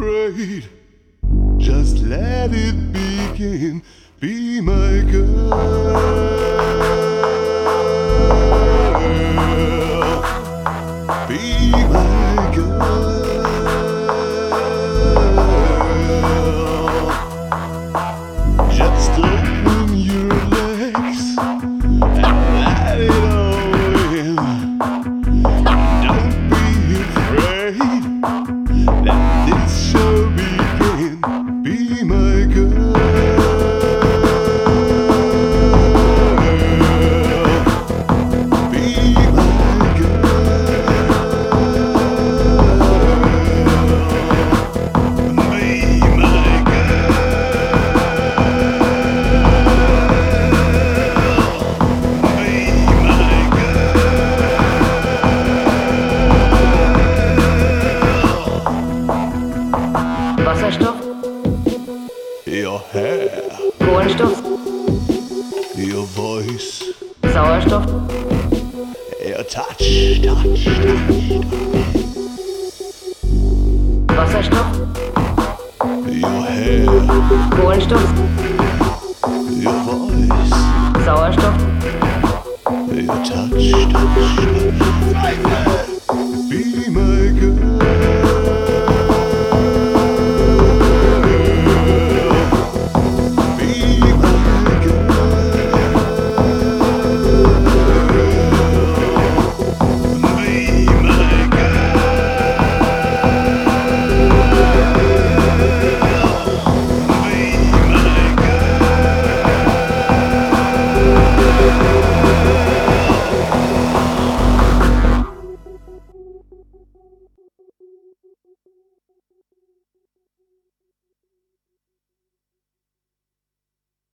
afraid. Just let it begin. Be my girl. Be my girl. Just open your legs and let it all in. Don't be afraid. Let this show begin. Be my girl. Be my girl. Be my Wasserstoff, Your hair, Kohlenstoff, your voice, Sauerstoff, your touch, touch, touch. Wasserstoff, Your hair, Kohlenstoff, your voice, Sauerstoff, your touch, touch, touch.